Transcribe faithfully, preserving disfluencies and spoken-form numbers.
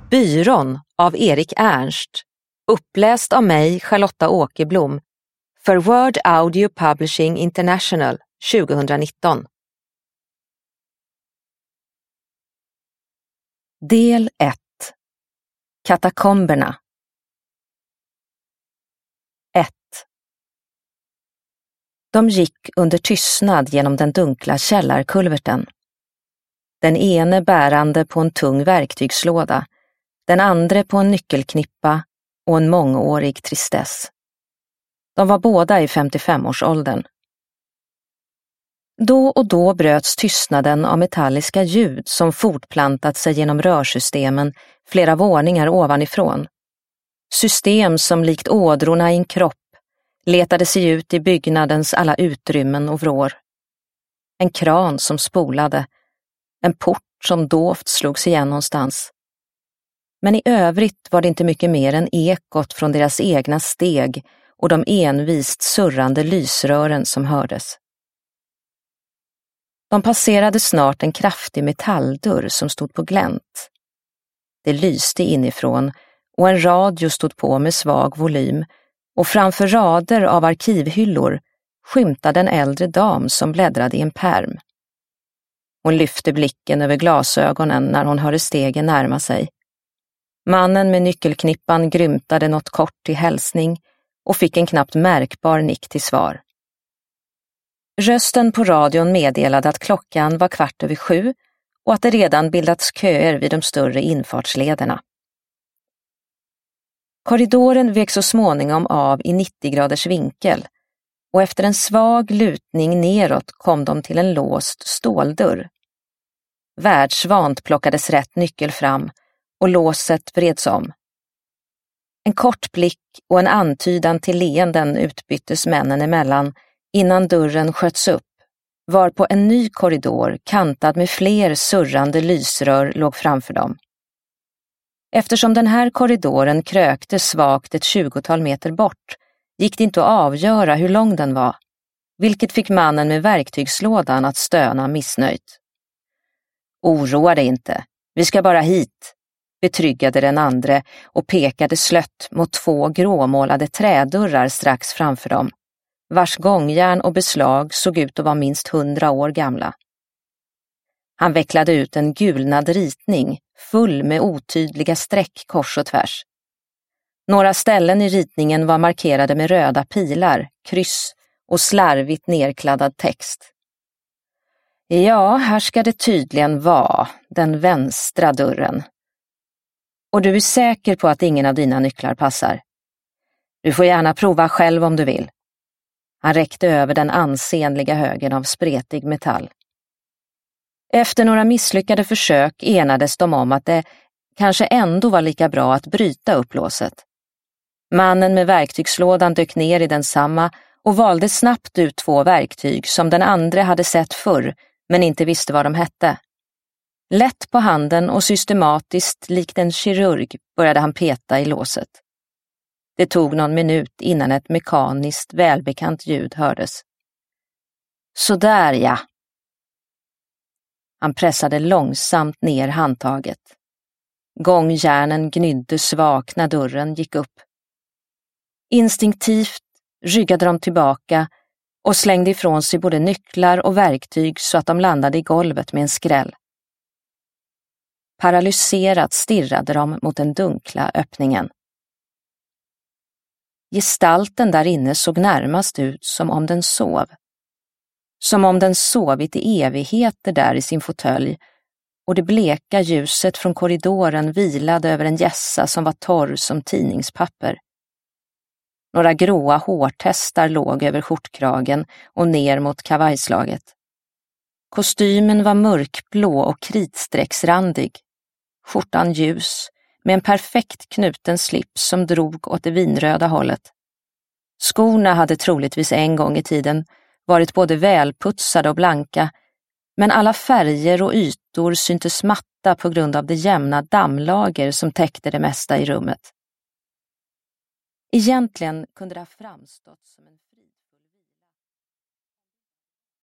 Byrån av Erik Ernst, uppläst av mig, Charlotta Åkerblom, för Word Audio Publishing International tjugonitton. Del ett. Katakomberna. ett. De gick under tystnad genom den dunkla källarkulverten. Den ene bärande på en tung verktygslåda, den andra på en nyckelknippa och en mångårig tristess. De var båda i femtiofemårsåldern. Då och då bröts tystnaden av metalliska ljud som fortplantat sig genom rörsystemen flera våningar ovanifrån. System som likt ådrorna i en kropp letade sig ut i byggnadens alla utrymmen och vrår. En kran som spolade, en port som dovt slogs igen någonstans. Men i övrigt var det inte mycket mer än ekot från deras egna steg och de envist surrande lysrören som hördes. De passerade snart en kraftig metalldörr som stod på glänt. Det lyste inifrån och en radio stod på med svag volym, och framför rader av arkivhyllor skymtade en äldre dam som bläddrade i en pärm. Hon lyfte blicken över glasögonen när hon hörde stegen närma sig. Mannen med nyckelknippan grymtade något kort till hälsning och fick en knappt märkbar nick till svar. Rösten på radion meddelade att klockan var kvart över sju och att det redan bildats köer vid de större infartslederna. Korridoren vek så småningom av i nittio graders vinkel, och efter en svag lutning neråt kom de till en låst ståldörr. Världsvant plockades rätt nyckel fram och låset vreds om. En kort blick och en antydan till leenden utbyttes männen emellan innan dörren sköts upp, varpå en ny korridor kantad med fler surrande lysrör låg framför dem. Eftersom den här korridoren krökte svagt ett tjugotal meter bort gick det inte att avgöra hur lång den var, vilket fick mannen med verktygslådan att stöna missnöjt. Oroa dig inte, vi ska bara hit, betryggade den andre och pekade slött mot två gråmålade trädörrar strax framför dem, vars gångjärn och beslag såg ut att vara minst hundra år gamla. Han vecklade ut en gulnad ritning full med otydliga streck kors och tvärs. Några ställen i ritningen var markerade med röda pilar, kryss och slarvigt nerkladdad text. Ja, här ska det tydligen vara den vänstra dörren. Och du är säker på att ingen av dina nycklar passar? Du får gärna prova själv om du vill. Han räckte över den ansenliga högen av spretig metall. Efter några misslyckade försök enades de om att det kanske ändå var lika bra att bryta upplåset. Mannen med verktygslådan dök ner i densamma och valde snabbt ut två verktyg som den andra hade sett förr men inte visste vad de hette. Lätt på handen och systematiskt likt en kirurg började han peta i låset. Det tog någon minut innan ett mekaniskt välbekant ljud hördes. Så där ja. Han pressade långsamt ner handtaget. Gångjärnen gnydde svagt när dörren gick upp. Instinktivt ryggade de tillbaka och slängde ifrån sig både nycklar och verktyg så att de landade i golvet med en skräll. Paralyserat stirrade de mot den dunkla öppningen. Gestalten där inne såg närmast ut som om den sov. Som om den sovit i evigheter där i sin fåtölj, och det bleka ljuset från korridoren vilade över en gässa som var torr som tidningspapper. Några gråa hårtestar låg över skjortkragen och ner mot kavajslaget. Kostymen var mörkblå och kritstrecksrandig. Skjortan ljus, med en perfekt knuten slips som drog åt det vinröda hållet. Skorna hade troligtvis en gång i tiden varit både välputsade och blanka, men alla färger och ytor syntes matta på grund av det jämna dammlager som täckte det mesta i rummet. Egentligen kunde det ha framstått som en